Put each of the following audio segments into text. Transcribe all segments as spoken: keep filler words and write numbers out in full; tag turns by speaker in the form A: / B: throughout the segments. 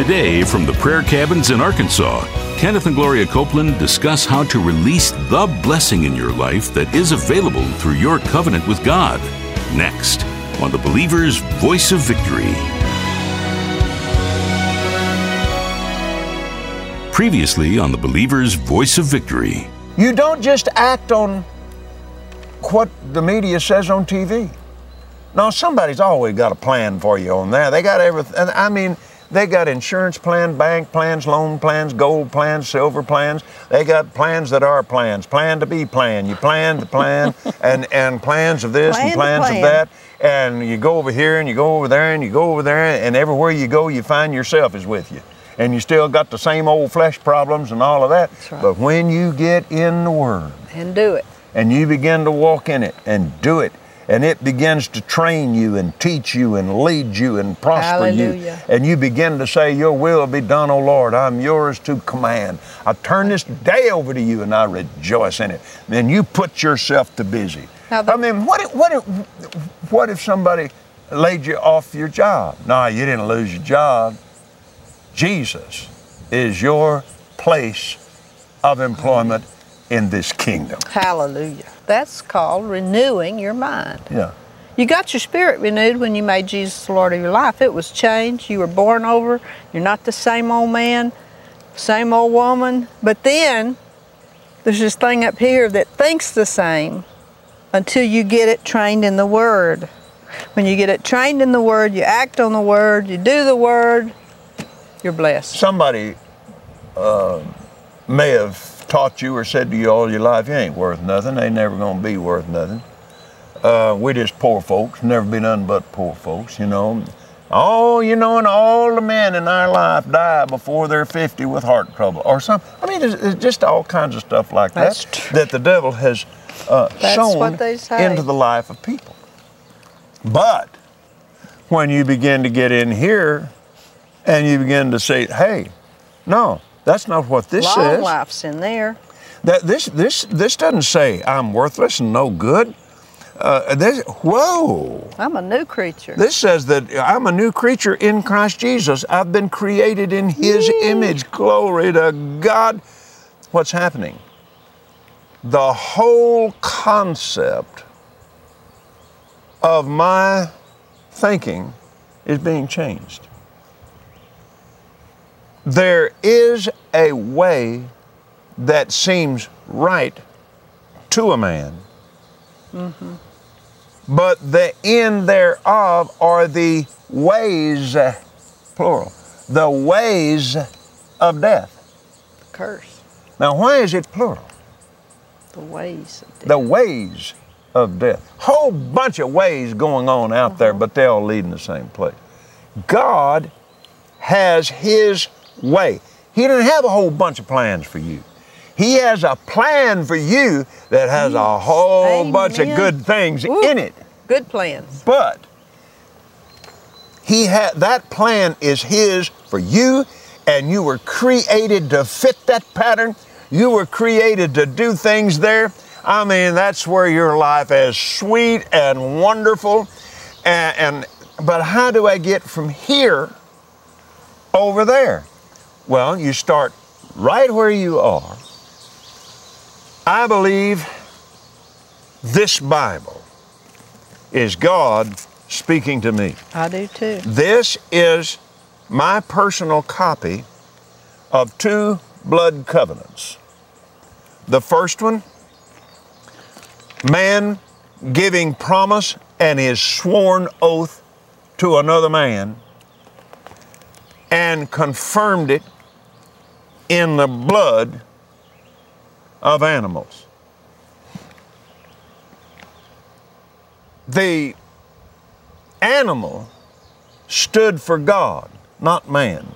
A: Today, from the prayer cabins in Arkansas, Kenneth and Gloria Copeland discuss how to release the blessing in your life that is available through your covenant with God. Next, on the Believer's Voice of Victory. Previously on the Believer's Voice of Victory.
B: You don't just act on what the media says on T V. No, somebody's always got a plan for you on there. They got everything. I mean, they got insurance plans, bank plans, loan plans, gold plans, silver plans. They got plans that are plans, plan to be plan. You plan to plan, and, and plans of this
C: plan
B: and plans
C: plan.
B: of that. And you go over here and you go over there and you go over there, and everywhere you go, you find yourself is with you. And you still got the same old flesh problems and all of that.
C: That's right.
B: But when you get in the Word
C: And do it.
B: and you begin to walk in it and do it, and it begins to train you and teach you and lead you and prosper
C: Hallelujah.
B: you. And you begin to say, your will be done, O Lord. I'm yours to command. I turn this day over to you and I rejoice in it. Then you put yourself to busy.
C: Now the-
B: I mean, what if, what if, what if somebody laid you off your job? No, you didn't lose your job. Jesus is your place of employment in this kingdom.
C: Hallelujah. That's called renewing your mind.
B: Yeah.
C: You got your spirit renewed when you made Jesus the Lord of your life. It was changed. You were born over. You're not the same old man, same old woman. But then there's this thing up here that thinks the same until you get it trained in the Word. When you get it trained in the Word, you act on the Word, you do the Word, you're blessed.
B: Somebody uh, may have taught you or said to you all your life, you ain't worth nothing. They never gonna be worth nothing. Uh, we just poor folks, never be nothing but poor folks, you know. Oh, you know, and all the men in our life die before they're fifty with heart trouble or something. I mean, it's, it's just all kinds of stuff like
C: That's
B: that
C: true.
B: that the devil has uh,
C: That's
B: sown
C: what they say.
B: into the life of people. But when you begin to get in here and you begin to say, hey, no, that's not what this
C: Long
B: says.
C: life's in there.
B: That this this this doesn't say I'm worthless and no good. Uh, this, whoa!
C: I'm a new creature.
B: This says that I'm a new creature in Christ Jesus. I've been created in His image. Glory to God. What's happening? The whole concept of my thinking is being changed. There is a way that seems right to a man, mm-hmm. but the end thereof are the ways, plural, the ways of death.
C: Curse.
B: Now, why is it plural?
C: The ways of death.
B: The ways of death. Whole bunch of ways going on out uh-huh. there, but they all lead in the same place. God has His way. He didn't have a whole bunch of plans for you. He has a plan for you that has a whole
C: Amen.
B: bunch of good things
C: Ooh,
B: in it.
C: Good plans.
B: But he had that plan is His for you, and you were created to fit that pattern. You were created to do things there. I mean, that's where your life is sweet and wonderful. And, and but how do I get from here over there? Well, you start right where you are. I believe this Bible is God speaking to me.
C: I do too.
B: This is my personal copy of two blood covenants. The first one, man giving promise and his sworn oath to another man and confirmed it in the blood of animals. The animal stood for God, not man.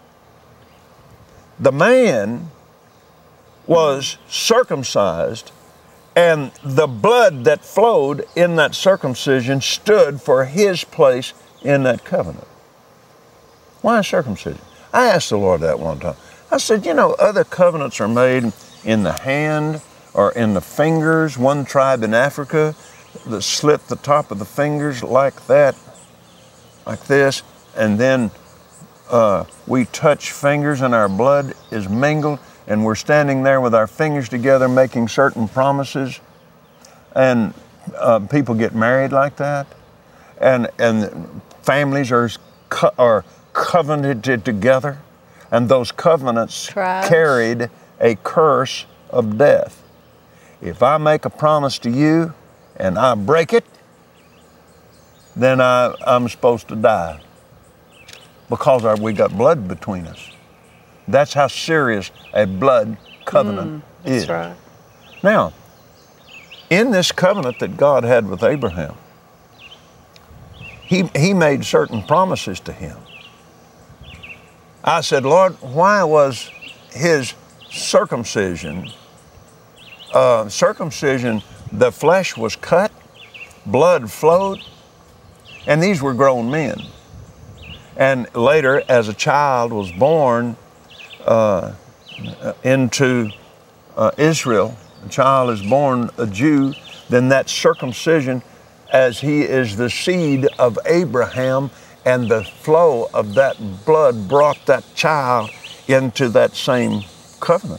B: The man was circumcised, and the blood that flowed in that circumcision stood for his place in that covenant. Why circumcision? I asked the Lord that one time. I said, you know, other covenants are made in the hand or in the fingers. One tribe in Africa that slit the top of the fingers like that, like this, and then uh, we touch fingers and our blood is mingled, and we're standing there with our fingers together making certain promises, and uh, people get married like that, and and families are co- are covenanted together, and those covenants
C: Tribes.
B: carried a curse of death. If I make a promise to you and I break it, then I, I'm supposed to die because our, we got blood between us. That's how serious a blood covenant
C: Mm, that's
B: is.
C: right.
B: Now, in this covenant that God had with Abraham, he, he made certain promises to him. I said, Lord, why was his circumcision, uh, circumcision, the flesh was cut, blood flowed, and these were grown men. And later, as a child was born uh, into uh, Israel, a child is born a Jew, then that circumcision, as he is the seed of Abraham, and the flow of that blood brought that child into that same covenant.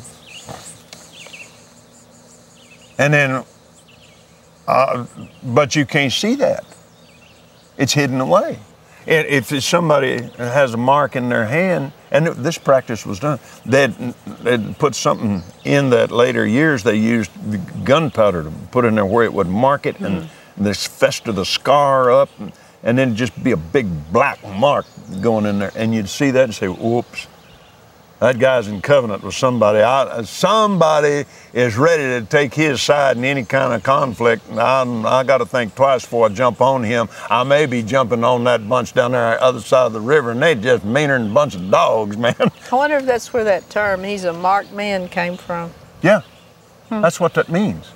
B: And then, uh, but you can't see that. It's hidden away. And if somebody has a mark in their hand, and this practice was done, they'd, they'd put something in that later years, they used gunpowder to put in there where it would mark it, mm-hmm. and this fester the scar up, and, and then just be a big black mark going in there. And you'd see that and say, whoops, that guy's in covenant with somebody. I, somebody is ready to take his side in any kind of conflict. And I'm, I got to think twice before I jump on him. I may be jumping on that bunch down there on the other side of the river, and they just meaner than a bunch of dogs, man.
C: I wonder if that's where that term, he's a marked man, came from.
B: Yeah,
C: hmm.
B: That's what that means.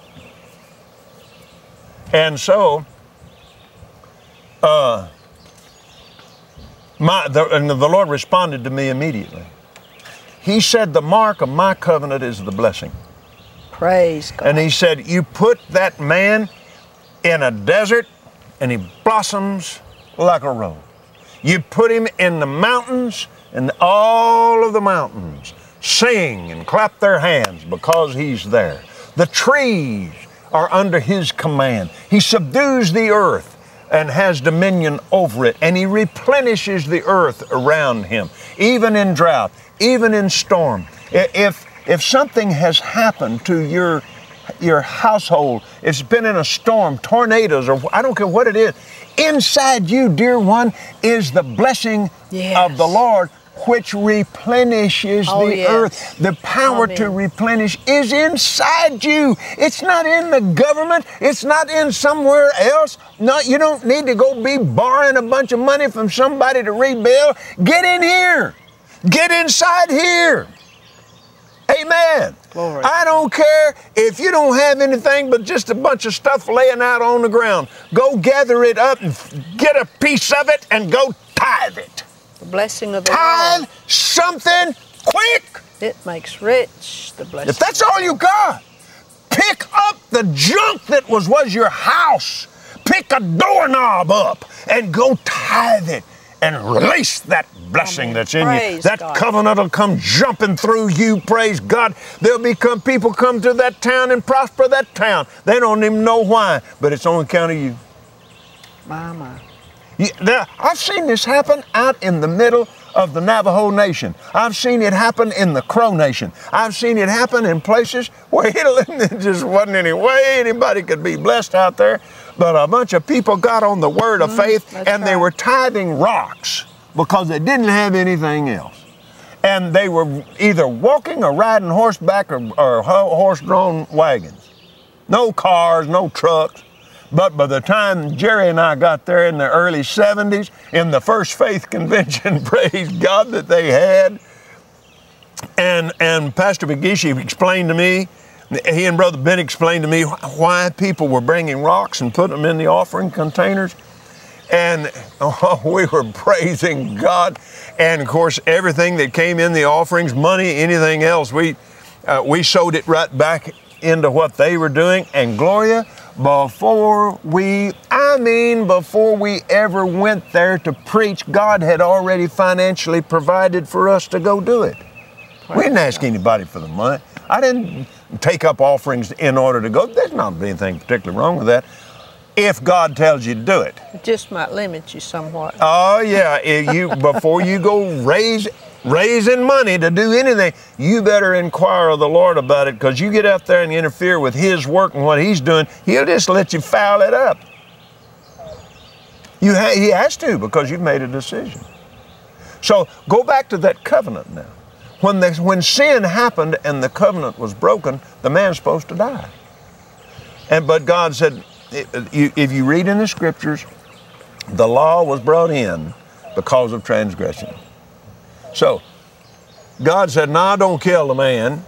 B: And so, uh, my the, and the Lord responded to me immediately. He said, the mark of my covenant is the blessing.
C: Praise God.
B: And he said, you put that man in a desert and he blossoms like a rose. You put him in the mountains and all of the mountains sing and clap their hands because he's there. The trees are under his command. He subdues the earth and has dominion over it, and he replenishes the earth around him, even in drought, even in storm. If if something has happened to your your household, it's been in a storm, tornadoes, or I don't care what it is, inside you, dear one, is the blessing
C: yes.
B: of the Lord, which replenishes
C: oh,
B: the
C: yes.
B: earth. The power
C: Amen.
B: to replenish is inside you. It's not in the government. It's not in somewhere else. No, you don't need to go be borrowing a bunch of money from somebody to rebuild. Get in here. Get inside here. Amen.
C: Glory.
B: I don't care if you don't have anything but just a bunch of stuff laying out on the ground. Go gather it up and get a piece of it and go tithe it.
C: The blessing of the
B: Tithe
C: Lord.
B: something quick.
C: It makes rich, the blessing.
B: If that's all you got, pick up the junk that was, was your house. Pick a doorknob up and go tithe it and release that blessing
C: Amen.
B: that's in
C: Praise
B: you. That
C: God.
B: covenant will come jumping through you, praise God. There'll become people come to that town and prosper that town. They don't even know why, but it's on account of you.
C: My, my.
B: Yeah, there, I've seen this happen out in the middle of the Navajo Nation. I've seen it happen in the Crow Nation. I've seen it happen in places where it just wasn't any way anybody could be blessed out there. But a bunch of people got on the word of
C: Mm,
B: faith,
C: that's
B: and they
C: right.
B: were tithing rocks because they didn't have anything else. And they were either walking or riding horseback or, or ho- horse-drawn wagons. No cars, no trucks. But by the time Jerry and I got there in the early seventies, in the first faith convention, praise God that they had, and and Pastor McGeeshie explained to me, he and Brother Ben explained to me why people were bringing rocks and putting them in the offering containers. And oh, we were praising God. And of course, everything that came in the offerings, money, anything else, we uh, we sowed it right back into what they were doing. And Gloria, before we, I I mean, before we ever went there to preach, God had already financially provided for us to go do it. We didn't ask anybody for the money. I didn't take up offerings in order to go. There's not anything particularly wrong with that, if God tells you to do it.
C: It just might limit you somewhat.
B: Oh yeah, if you before you go raise raising money to do anything, you better inquire of the Lord about it, because you get out there and interfere with His work and what He's doing, He'll just let you foul it up. You ha- he has to, because you've made a decision. So go back to that covenant now. When the, when sin happened and the covenant was broken, the man's supposed to die. And but God said, if you read in the scriptures, the law was brought in because of transgression. So God said, "No, don't kill the man."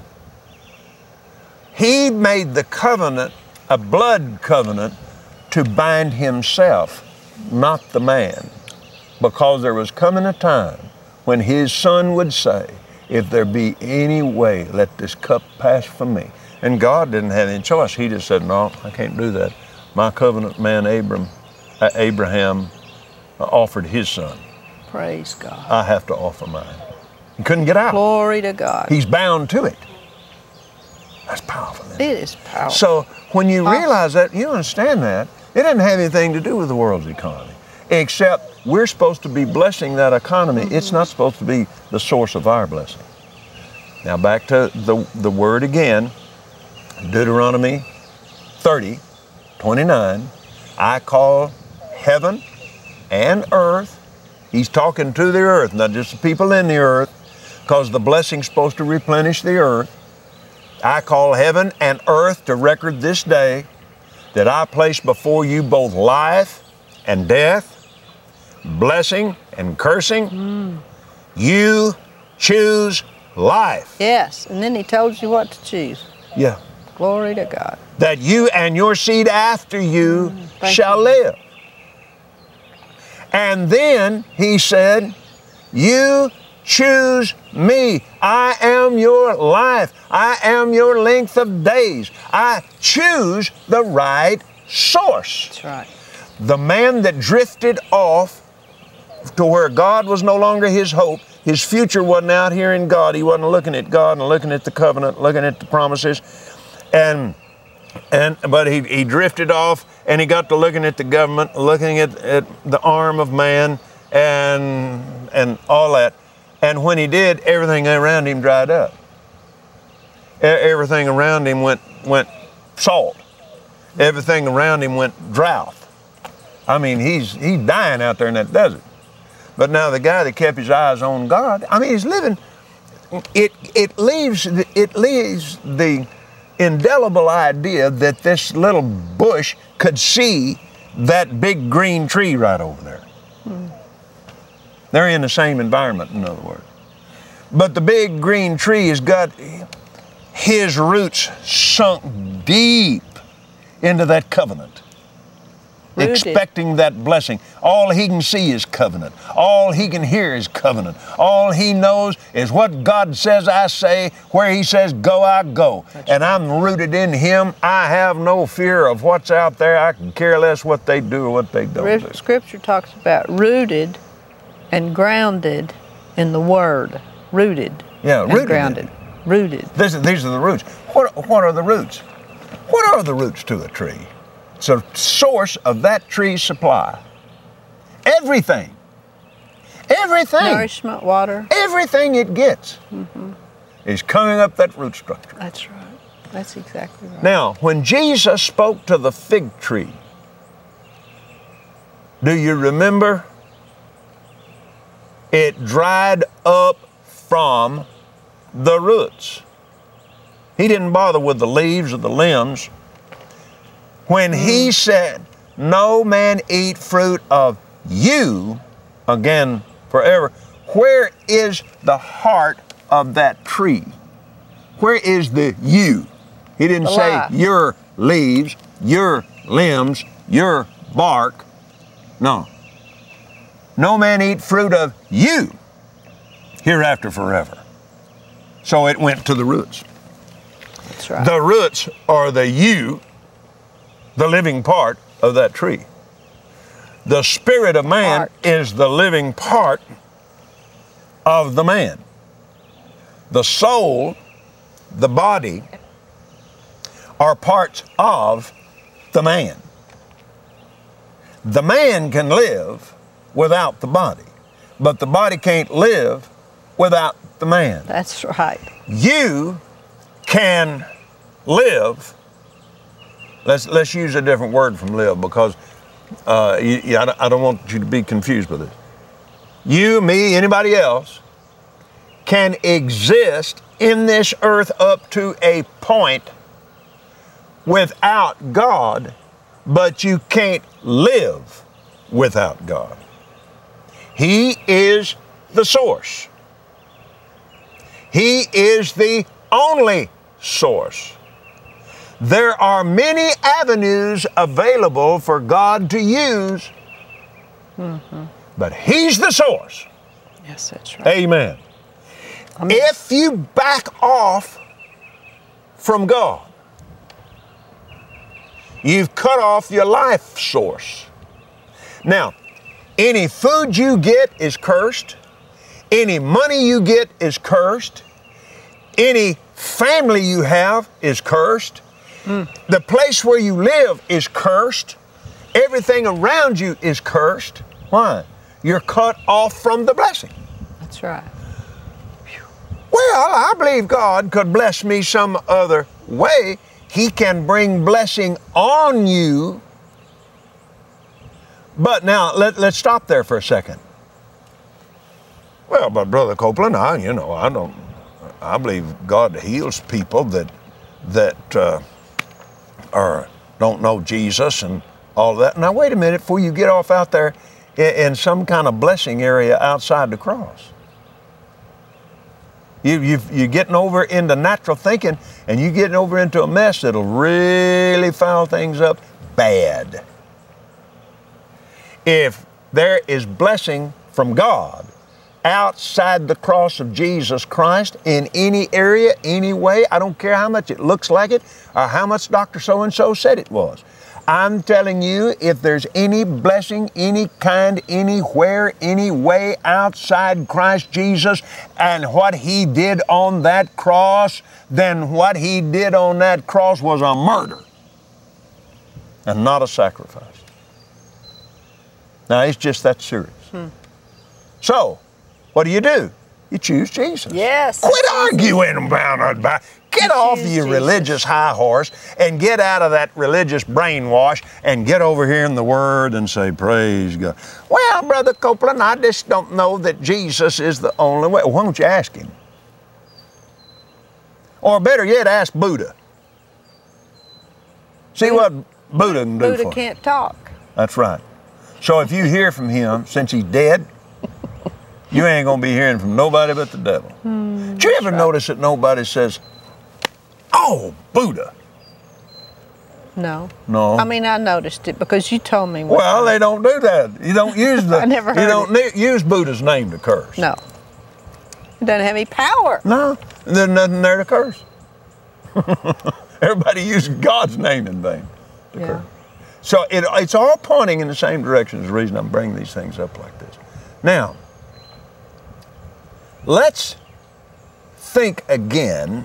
B: He made the covenant a blood covenant to bind Himself, not the man, because there was coming a time when His Son would say, "If there be any way, let this cup pass from me." And God didn't have any choice. He just said, "No, I can't do that. My covenant man Abram, uh, Abraham uh, offered his son.
C: Praise God.
B: I have to offer mine." He couldn't get out.
C: Glory to God.
B: He's bound to it. That's powerful, isn't it?
C: It is powerful.
B: So when you
C: Powerful.
B: realize that, you understand that, it doesn't have anything to do with the world's economy, except we're supposed to be blessing that economy. Mm-hmm. It's not supposed to be the source of our blessing. Now back to the, the word again, Deuteronomy thirty, twenty-nine, I call heaven and earth. He's talking to the earth, not just the people in the earth, because the blessing's supposed to replenish the earth. I call heaven and earth to record this day that I place before you both life and death, blessing and cursing. Mm. You choose life.
C: Yes, and then He told you what to choose.
B: Yeah.
C: Glory to God.
B: That you and your seed after you
C: mm,
B: shall
C: you.
B: live. And then He said, you choose me. I am your life. I am your length of days. I choose the right source.
C: That's right.
B: The man that drifted off to where God was no longer his hope, his future wasn't out here in God. He wasn't looking at God and looking at the covenant, looking at the promises. And and but he, he drifted off, and he got to looking at the government, looking at, at the arm of man and and all that. And when he did, everything around him dried up. E- everything around him went went salt. Everything around him went drought. I mean, he's he's dying out there in that desert. But now the guy that kept his eyes on God, I mean, he's living. It it leaves it leaves the indelible idea that this little bush could see that big green tree right over there. Hmm. They're in the same environment, in other words. But the big green tree has got his roots sunk deep into that covenant,
C: Rooted.
B: Expecting that blessing. All he can see is covenant. All he can hear is covenant. All he knows is what God says I say, where He says go, I go. That's and right. I'm rooted in Him. I have no fear of what's out there. I can care less what they do or what they don't do.
C: Scripture talks about rooted and grounded in the Word. Rooted
B: yeah,
C: and
B: rooted
C: grounded. Rooted.
B: This, these are the roots. What, what are the roots? What are the roots to a tree? It's a source of that tree's supply. Everything. Everything.
C: Nourishment, water.
B: Everything it gets mm-hmm. is coming up that root structure.
C: That's right. That's exactly right.
B: Now, when Jesus spoke to the fig tree, do you remember? It dried up from the roots. He didn't bother with the leaves or the limbs. When mm. He said, no man eat fruit of you, again, forever, where is the heart of that tree? Where is the you? He didn't
C: the
B: say
C: life.
B: Your leaves, your limbs, your bark. No. No man eat fruit of you hereafter forever. So it went to the roots.
C: That's right.
B: The roots are the you, the living part of that tree. The spirit of man
C: Part.
B: is the living part of the man. The soul, the body, are parts of the man. The man can live without the body, but the body can't live without the man.
C: That's right.
B: You can live. Let's let's use a different word from live, because uh, you, you, I, don't, I don't want you to be confused with it. You, me, anybody else can exist in this earth up to a point without God, but you can't live without God. He is the source. He is the only source. There are many avenues available for God to use, mm-hmm. but He's the source.
C: Yes, that's right.
B: Amen. I mean, if you back off from God, you've cut off your life source. Now, any food you get is cursed. Any money you get is cursed. Any family you have is cursed. Mm. The place where you live is cursed. Everything around you is cursed. Why? You're cut off from the blessing.
C: That's right.
B: Well, I believe God could bless me some other way. He can bring blessing on you. But now, let, let's stop there for a second. Well, but Brother Copeland, I, you know, I don't, I believe God heals people that, that uh, are, don't know Jesus and all that. Now, wait a minute before you get off out there in, in some kind of blessing area outside the cross. You, you've, you're getting over into natural thinking, and you're getting over into a mess that'll really foul things up bad. If there is blessing from God outside the cross of Jesus Christ in any area, any way, I don't care how much it looks like it or how much Doctor So-and-so said it was. I'm telling you, if there's any blessing, any kind, anywhere, any way outside Christ Jesus and what He did on that cross, then what He did on that cross was a murder and not a sacrifice. Now, it's just that serious. Hmm. So, what do you do? You choose Jesus.
C: Yes.
B: Quit arguing about it. Get
C: You
B: off
C: choose
B: your
C: Jesus.
B: religious high horse and get out of that religious brainwash and get over here in the Word and say, praise God. Well, Brother Copeland, I just don't know that Jesus is the only way. Why don't you ask Him? Or better yet, ask Buddha. See
C: Buddha,
B: what Buddha can do
C: Buddha
B: for you.
C: can't talk.
B: That's right. So if you hear from him, since he's dead, you ain't going to be hearing from nobody but the devil. Hmm, Did you ever right. notice that nobody says, oh, Buddha?
C: No.
B: No.
C: I mean, I noticed it because you told me. What
B: well, they don't do that. You don't use the.
C: I never heard
B: You don't
C: it.
B: ne- use Buddha's name to curse.
C: No. It doesn't have any power.
B: No. There's nothing there to curse. Everybody uses God's name in vain to
C: Yeah.
B: curse. So it, it's all pointing in the same direction. Is the reason I'm bringing these things up like this. Now, let's think again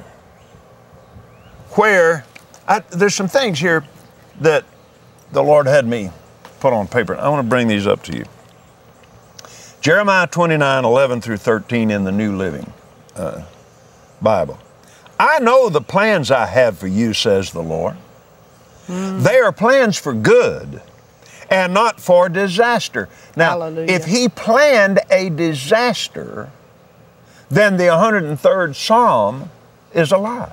B: where I, there's some things here that the Lord had me put on paper. I want to bring these up to you. Jeremiah twenty-nine, eleven through thirteen in the New Living uh, Bible. I know the plans I have for you, says the Lord. Mm. They are plans for good and not for disaster. Now,
C: Hallelujah.
B: If He planned a disaster, then the one hundred third Psalm is a lie.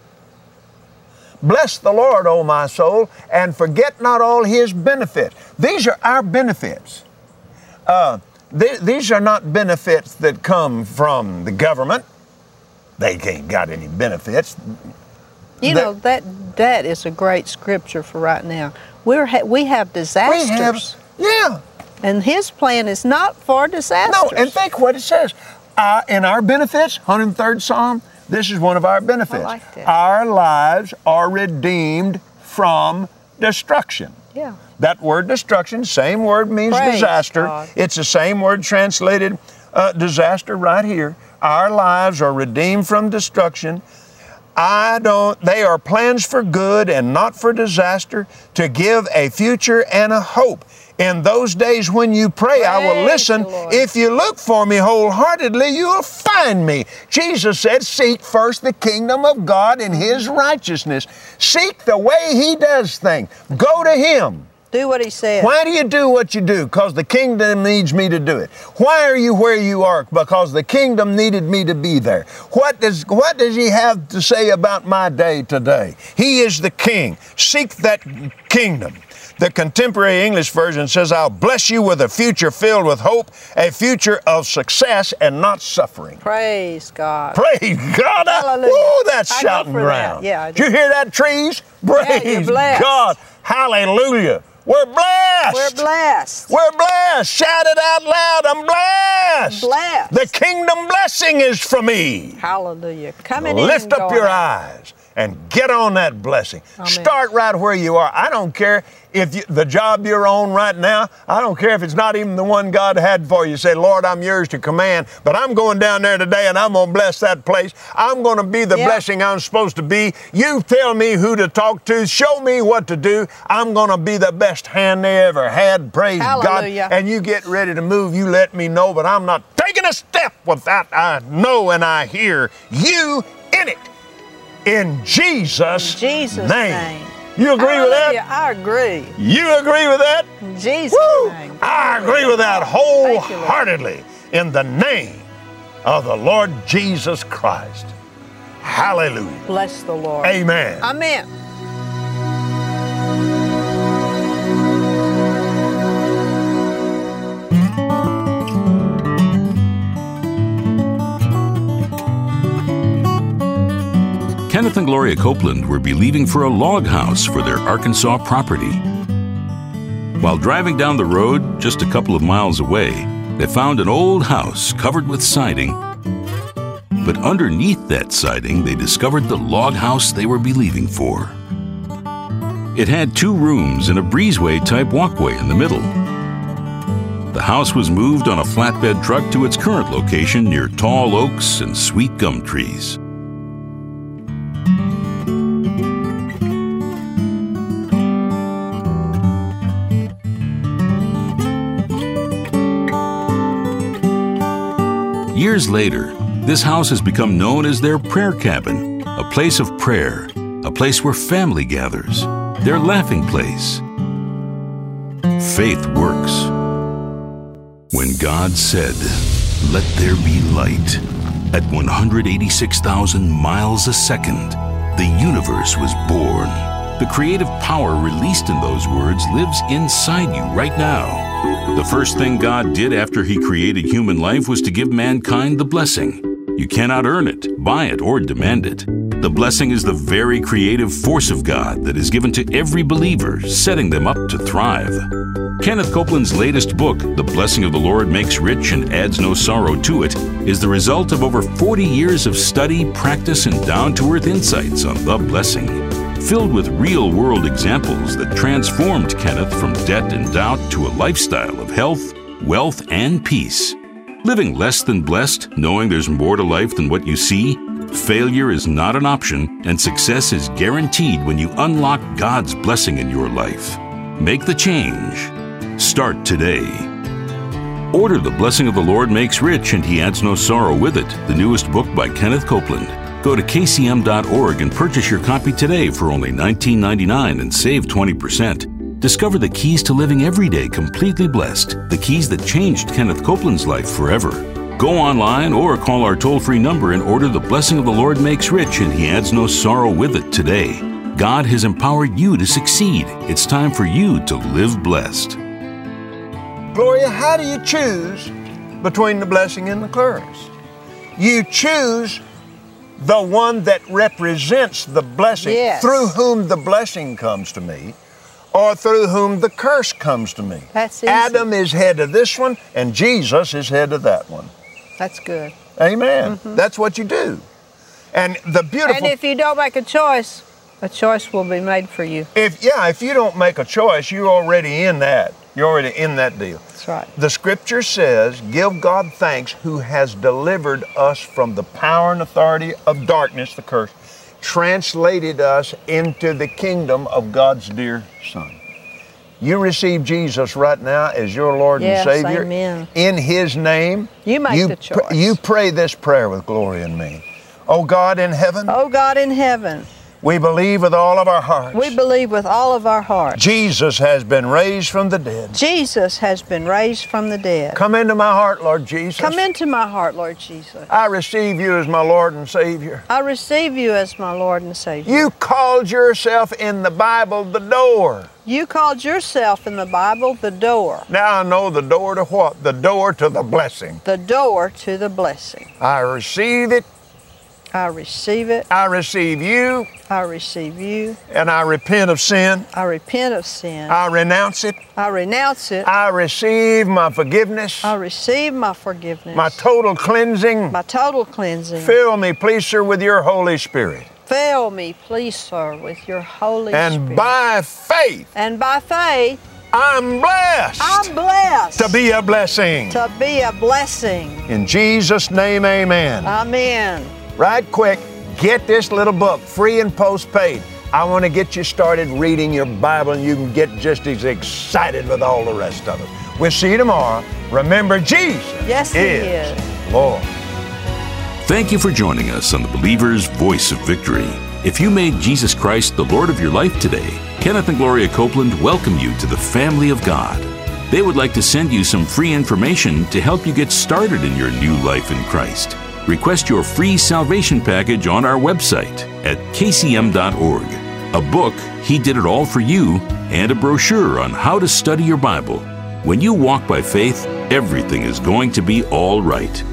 B: Bless the Lord, O my soul, and forget not all His benefits. These are our benefits. Uh, th- these are not benefits that come from the government. They ain't got any benefits.
C: You
B: that,
C: know, that that is a great scripture for right now. We're ha- we have disasters.
B: We have, yeah.
C: And His plan is not for disasters.
B: No, and think what it says. Uh, in our benefits, one hundred third Psalm, this is one of our benefits.
C: I like that.
B: Our lives are redeemed from destruction.
C: Yeah.
B: That word destruction, same word means
C: Praise
B: disaster.
C: God.
B: It's the same word translated uh, disaster right here. Our lives are redeemed from destruction. I don't, they are plans for good and not for disaster, to give a future and a hope. In those days when you pray, I will
C: Praise
B: listen.
C: the Lord.
B: If you look for me wholeheartedly, you will find me. Jesus said, seek first the kingdom of God and His righteousness. Seek the way He does things. Go to Him.
C: Do what He said.
B: Why do you do what you do? Because the kingdom needs me to do it. Why are you where you are? Because the kingdom needed me to be there. What does, what does He have to say about my day today? He is the King. Seek that kingdom. The Contemporary English Version says, I'll bless you with a future filled with hope, a future of success and not suffering.
C: Praise God.
B: Praise God.
C: Hallelujah.
B: Ooh, that's
C: I go
B: shouting
C: for that.
B: ground.
C: Yeah, I
B: Did you hear that, trees? Praise
C: you're blessed.
B: God. Hallelujah. We're blessed.
C: We're blessed.
B: We're blessed. Shout it out loud. I'm blessed.
C: Blessed.
B: The kingdom blessing is for me.
C: Hallelujah. Coming in
B: Lift
C: and
B: up
C: going
B: your
C: out.
B: eyes and get on that blessing.
C: Amen.
B: Start right where you are. I don't care if you, the job you're on right now, I don't care if it's not even the one God had for you. Say, Lord, I'm yours to command, but I'm going down there today and I'm going to bless that place. I'm going to be the
C: Yeah.
B: blessing I'm supposed to be. You tell me who to talk to. Show me what to do. I'm going to be the best hand they ever had. Praise
C: Hallelujah.
B: God. And you get ready to move. You let me know, but I'm not taking a step without I know and I hear you in it. In Jesus',
C: In Jesus' name.
B: You agree with that?
C: Hallelujah. I agree.
B: You agree with that?
C: In Jesus'
B: Woo!
C: name.
B: I agree with that
C: Thank you, Lord.
B: wholeheartedly in the name of the Lord Jesus Christ. Hallelujah.
C: Bless the Lord.
B: Amen.
C: Amen.
A: Kenneth and Gloria Copeland were believing for a log house for their Arkansas property. While driving down the road just a couple of miles away, they found an old house covered with siding. But underneath that siding, they discovered the log house they were believing for. It had two rooms and a breezeway-type walkway in the middle. The house was moved on a flatbed truck to its current location near tall oaks and sweet gum trees. Years later, this house has become known as their prayer cabin, a place of prayer, a place where family gathers, their laughing place. Faith works. When God said, "Let there be light," at one hundred eighty-six thousand miles a second, the universe was born. The creative power released in those words lives inside you right now. The first thing God did after He created human life was to give mankind the blessing. You cannot earn it, buy it, or demand it. The blessing is the very creative force of God that is given to every believer, setting them up to thrive. Kenneth Copeland's latest book, The Blessing of the Lord Makes Rich and Adds No Sorrow to It, is the result of over forty years of study, practice, and down-to-earth insights on the blessing. Filled with real-world examples that transformed Kenneth from debt and doubt to a lifestyle of health, wealth, and peace. Living less than blessed, knowing there's more to life than what you see, failure is not an option, and success is guaranteed when you unlock God's blessing in your life. Make the change. Start today. Order The Blessing of the Lord Makes Rich and He Adds No Sorrow with It, the newest book by Kenneth Copeland. Go to K C M dot org and purchase your copy today for only nineteen ninety-nine and save twenty percent. Discover the keys to living every day completely blessed, the keys that changed Kenneth Copeland's life forever. Go online or call our toll-free number and order The Blessing of the Lord Makes Rich and He Adds No Sorrow with It today. God has empowered you to succeed. It's time for you to live blessed.
B: Gloria, how do you choose between the blessing and the curse? You choose the one that represents the blessing,
C: Yes.
B: through whom the blessing comes to me, or through whom the curse comes to me.
C: That's easy.
B: Adam is head of this one, and Jesus is head of that one.
C: That's good.
B: Amen. That's what you do. And the beautiful...
C: And if you don't make a choice, A choice will be made for you.
B: If yeah, if you don't make a choice, you're already in that. You're already in that deal.
C: That's right.
B: The scripture says, give God thanks who has delivered us from the power and authority of darkness, the curse, translated us into the kingdom of God's dear Son. You receive Jesus right now as your Lord
C: yes,
B: and Savior.
C: Amen.
B: In His name,
C: you make
B: you
C: the choice.
B: Pr- you pray this prayer with glory in me. Oh God in heaven.
C: Oh God in heaven.
B: We believe with all of our hearts.
C: We believe with all of our hearts.
B: Jesus has been raised from the dead.
C: Jesus has been raised from the dead.
B: Come into my heart, Lord Jesus.
C: Come into my heart, Lord Jesus.
B: I receive you as my Lord and Savior.
C: I receive you as my Lord and Savior.
B: You called yourself in the Bible the door.
C: You called yourself in the Bible the door.
B: Now I know the door to what? The door to the blessing.
C: The door to the blessing.
B: I receive it.
C: I receive it.
B: I receive you.
C: I receive you.
B: And I repent of sin.
C: I repent of sin.
B: I renounce it.
C: I renounce it.
B: I receive my forgiveness.
C: I receive my forgiveness.
B: My total cleansing.
C: My total cleansing.
B: Fill me, please, sir, with your Holy Spirit.
C: Fill me, please, sir, with your Holy
B: and
C: Spirit.
B: And by faith.
C: And by faith.
B: I'm blessed.
C: I'm blessed.
B: To be a blessing.
C: To be a blessing.
B: In Jesus' name, amen.
C: Amen.
B: Right quick, get this little book, free and postpaid. I want to get you started reading your Bible, and you can get just as excited with all the rest of it. We'll see you tomorrow. Remember, Jesus
C: yes, he
B: is,
C: is
B: Lord.
A: Thank you for joining us on the Believer's Voice of Victory. If you made Jesus Christ the Lord of your life today, Kenneth and Gloria Copeland welcome you to the family of God. They would like to send you some free information to help you get started in your new life in Christ. Request your free salvation package on our website at k c m dot org. A book, He Did It All for You, and a brochure on how to study your Bible. When you walk by faith, everything is going to be all right.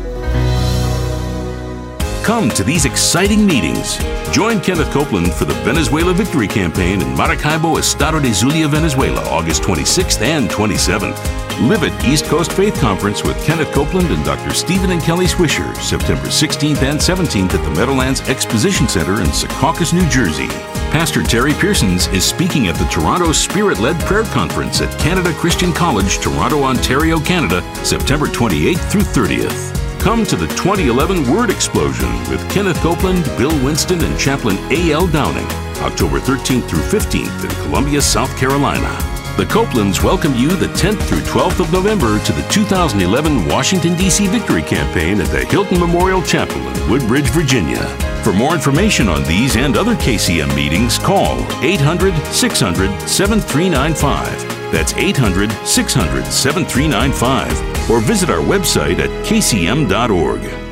A: Come to these exciting meetings. Join Kenneth Copeland for the Venezuela Victory Campaign in Maracaibo, Estado de Zulia, Venezuela, August twenty-sixth and twenty-seventh. Live at East Coast Faith Conference with Kenneth Copeland and Doctor Stephen and Kelly Swisher, September sixteenth and seventeenth at the Meadowlands Exposition Center in Secaucus, New Jersey. Pastor Terry Pearsons is speaking at the Toronto Spirit-Led Prayer Conference at Canada Christian College, Toronto, Ontario, Canada, September twenty-eighth through thirtieth. Come to the twenty eleven Word Explosion with Kenneth Copeland, Bill Winston, and Chaplain A L Downing, October thirteenth through fifteenth in Columbia, South Carolina. The Copelands welcome you the tenth through twelfth of November to the two thousand eleven Washington, D C Victory Campaign at the Hilton Memorial Chapel in Woodbridge, Virginia. For more information on these and other K C M meetings, call eight hundred, six hundred, seven three nine five. That's eight hundred, six hundred, seven three nine five. Or visit our website at k c m dot org.